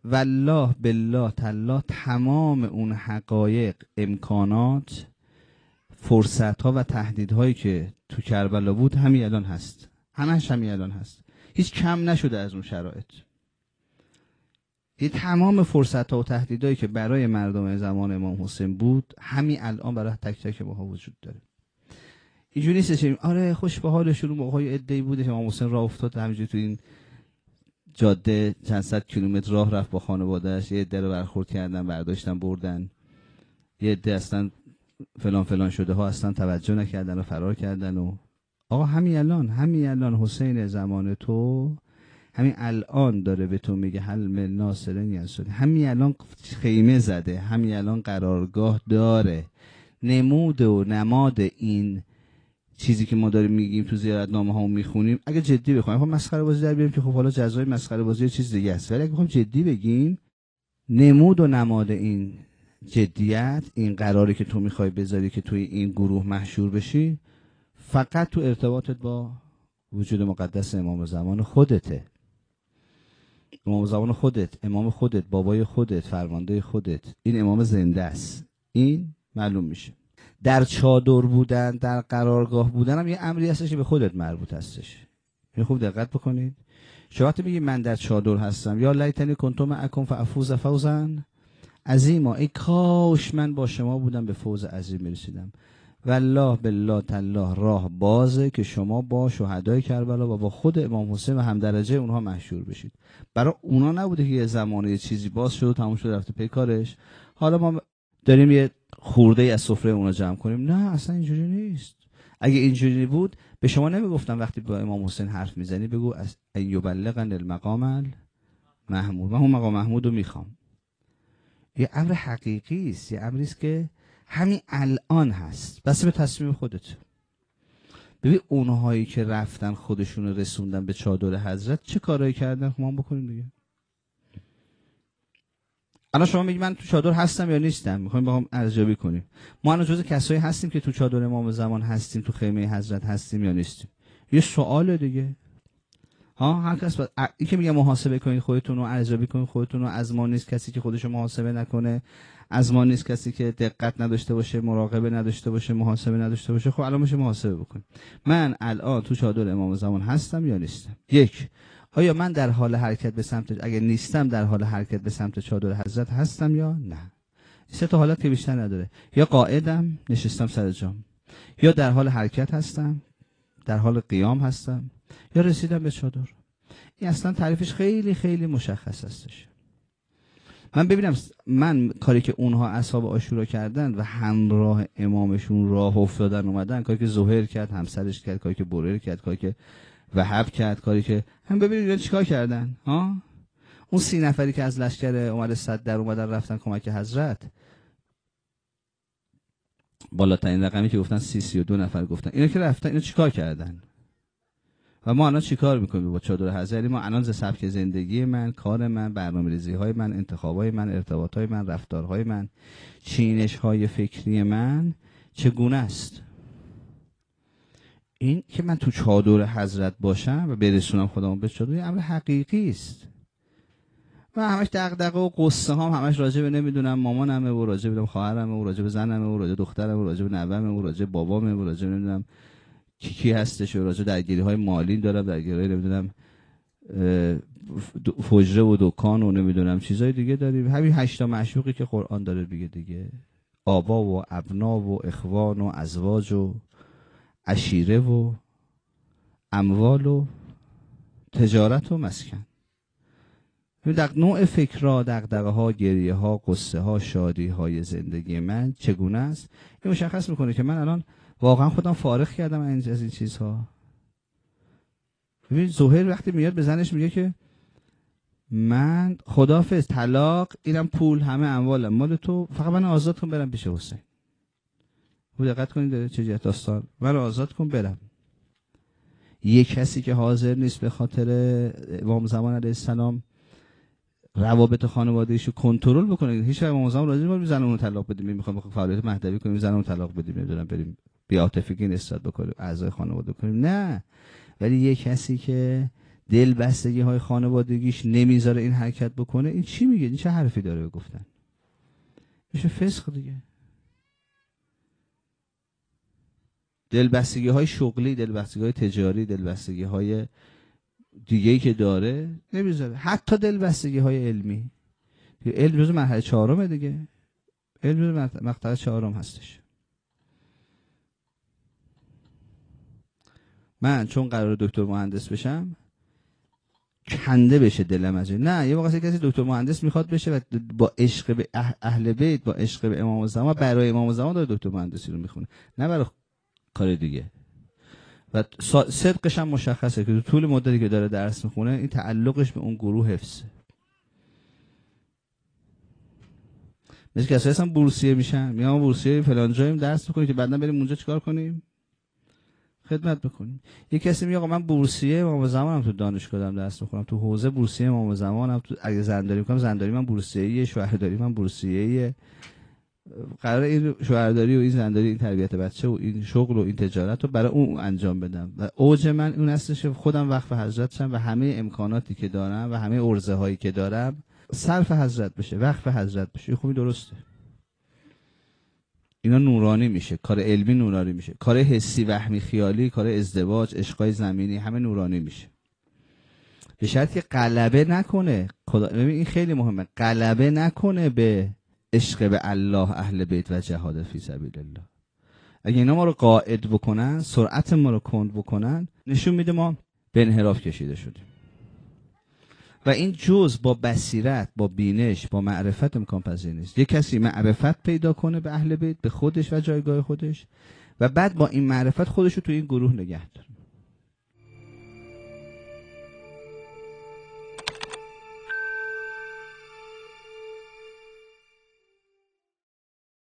والله بالله تالله تمام اون حقایق، امکانات، فرصت ها و تهدیدهایی که تو کربلا بود همین الان هست. همش همین الان هست. هیچ کم نشده از اون شرایط. این تمام فرصت ها و تهدیدهایی که برای مردم زمان امام حسین بود همین الان برای تک تک ماها وجود داره. اینجوری نیست که آره خوش به حالشون موقعی عده‌ای بوده که امام حسین راه افتاد همینجوری تو این جاده چند صد کیلومتر راه رفت با خانواده‌اش، یه عده رو برخورد کردن، برداشتن بردن، یه عده اصلا فلان فلان شده ها اصلا توجه نکردن و فرار کردن. و آقا همین الان حسین زمان تو همین الان داره به تو میگه حل من ناصرین ینصرنی. همین الان خیمه زده، همین الان قرارگاه داره. نمود و نماد این چیزی که ما داریم میگیم تو زیارتنامه ها میخونیم اگه جدی بخوایم، خب مسخره بازی در بیاریم که خب حالا جزای مسخره بازی یه چیز دیگه است، ولی اگه بخوایم جدی بگیم نمود و نماد این جدیت، این قراری که تو میخوای بذاری که توی این گروه محشور بشی، فقط تو ارتباطت با وجود مقدس امام زمان خودته. امام زمان خودت، امام خودت، بابای خودت، فرمانده خودت، این امام زنده است. این معلوم میشه. در چادر بودن، در قرارگاه بودن هم یه امری هستش که به خودت مربوط هستش. این خوب دقت بکنید. شما وقتی میگی من در چادر هستم، یا لیتنی کنتم معکم فافوز فوزا عظیما، ای کاش من با شما بودم به فوز عظیم میرسیدم. والله بالله تالله راه بازه که شما با شهدای کربلا و با خود امام حسین و هم درجه اونها محشور بشید. برای اونا نبوده که یه زمانه یه چیزی باز شد و تموم شد رفته پی کارش، حالا ما داریم یه خورده از سفره اونا جمع کنیم. نه اصلا اینجوری نیست. اگه اینجوری بود به شما نمیگفتم وقتی با امام حسین حرف میزنی بگو ان یبلغن المقام المحمود، من اون مقام محمود رو میخوام. یه امر حقیقی است، یه امری است که همین الان هست، بس به تصمیم خودت. ببین اونهایی که رفتن خودشون رو رسوندن به چادر حضرت چه کارایی کردن، ما هم بکنیم دیگه. الان شما میگی من تو چادر هستم یا نیستم، میخوایم با هم ارزیابی کنیم. ما الان جزو کسایی هستیم که تو چادر امام زمان هستیم، تو خیمه حضرت هستیم یا نیستیم؟ یه سواله دیگه. ها هر کس این که میگه محاسبه کنید خودتون رو، ارزیابی کنید خودتون رو، از ما نیست کسی که خودش رو محاسبه نکنه، از ما نیست کسی که دقت نداشته باشه، مراقبه نداشته باشه، محاسبه نداشته باشه. خب الان میشه محاسبه بکنیم. من الان تو چادر امام زمان هستم یا نیستم؟ یک، آیا من در حال حرکت به سمت، اگه نیستم در حال حرکت به سمت چادر حضرت هستم یا نه؟ سه تا حالت که بیشتر نداره. یا قاعدم نشستم سر جام، یا در حال حرکت هستم، در حال قیام هستم، یا رسیدم به چادر. این اصلا تعریفش خیلی خیلی مشخص هستش. من ببینم من کاری که اونها اصحاب عاشورا کردن و همراه امامشون راه افتادن اومدن، کاری که زهیر کرد همسرش کرد، کاری که بریر کرد، کاری که وهب کرد، کاری که هم ببینید چیکار کردن ها. اون 30 نفری که از لشکر عمر صد در اومدن رفتن کمک حضرت، بالاترین رقمی که گفتن 32 نفر گفتن، اینا که رفتن اینا چیکار کردن؟ و ما الان چیکار میکنیم با چادر حضرت؟ ما الان ز سبک زندگی من، کار من، برنامه‌ریزی‌های من، انتخاب‌های من، ارتباط‌های من، رفتارهای من، چینش‌های فکری من چگونه است؟ این که من تو چادر حضرت باشم و برسونم خودمو به چادر، این امر حقیقی است. من همش دغدغه و قصه هام همش راجع به نمیدونم مامانمه و راجع به خواهرمه و راجع به زنمه و راجع به دخترمه و راجع به نوه‌مه و راجع به بابامه و راجع به نمیدونم کی هستش و راجع درگیری‌های مالی دارم، درگیری‌های نمیدونم فجره و دکان و نمیدونم چیزای دیگه داریم. همین 8 تا معشوقی که قرآن داره بگه دیگه، آبا و ابنا و اخوان و ازواج و عشیره و اموال و تجارت و مسکن. در نوع فکرها، دغدغه‌ها، گریه‌ها، قصه‌ها، شادی‌های زندگی من چگونه است؟ این مشخص میکنه که من الان واقعا خودم فارغ کردم از این چیزها. ببین زهیر وقتی میاد به زنش میگه که من خداحافظ، طلاق، اینم پول، همه اموالم مال تو، فقط من آزاد کن برم پیش حسین. خب دقت کنید داره چه جهت داستان، من آزاد کن برم. یک کسی که حاضر نیست به خاطر امام زمان علیه السلام روابط خانوادگیشو کنترل بکنه. هیچ وقت امام زمان راضی نمیشه زنمون طلاق بدیم، میخوام فعالیت مهدوی کنیم زنمون طلاق بدیم، نمیدونم بریم بی‌عاطفگی نسبت بکنیم اعضای خانواده کنیم، نه. ولی یک کسی که دلبستگی های خانوادگیش نمیذاره این حرکت بکنه، این چی میگه؟ این چه حرفی داره گفتن؟ میشه فسق دیگه. دلبستگی های شغلی، دلبستگی های تجاری، دلبستگی های دیگه‌ای که داره نمیذاره. حتی دلبستگی های علمی، علم جزء مرحله 4 دیگه، علم جزء مقطع 4 هستش. من چون قرار دکتر مهندس بشم کنده بشه دلم از این. نه، یه موقع کسی دکتر مهندس میخواد بشه و با عشق به اهل بیت، با عشق به امام الزمان، برای امام الزمان داره دکتر مهندسی رو میخونه، نه برای کار دیگه. و صدقش هم مشخصه که طول مدتی که داره درس میخونه این تعلقش به اون گروه حفظه. مثل کسایی هستن بورسیه میشن، میگم بورسیه فلان جاییم درس میکنیم که بعدا بریم اونجا چیکار کنیم؟ خدمت بکنیم. یه کسی میگه آقا من بورسیه امام زمانم تو دانشگاه دارم درس میخونم، تو حوزه بورسیه امام زمانم، تو اگه زنداری میکنم زنداری من بورسیه، شهرداری من بورسیه، قرار این شهرداری و این زنداری، این تربیت بچه و این شغل و این تجارت رو برای اون انجام بدم و اوج من اون هستش که خودم وقف حضرت شم و همه امکاناتی که دارم و همه عرضه هایی که دارم صرف حضرت بشه، وقف حضرت بشه. خوبی درسته. اینا نورانی میشه، کار علمی نورانی میشه، کار حسی وهمی خیالی، کار ازدواج، عشقای زمینی، همه نورانی میشه. به شرطی که غلبه نکنه. خدا ببین این خیلی مهمه، غلبه نکنه به عشق به الله، اهل بیت و جهاد فی سبیل الله. اگه اینا ما رو قائد بکنن، سرعت ما رو کند بکنن، نشون میده ما به انحراف کشیده شدیم. و این جز با بصیرت، با بینش، با معرفت امکان پذیر نیست. یک کسی معرفت پیدا کنه به اهل بیت، به خودش و جایگاه خودش، و بعد با این معرفت خودش رو تو این گروه نگه داره.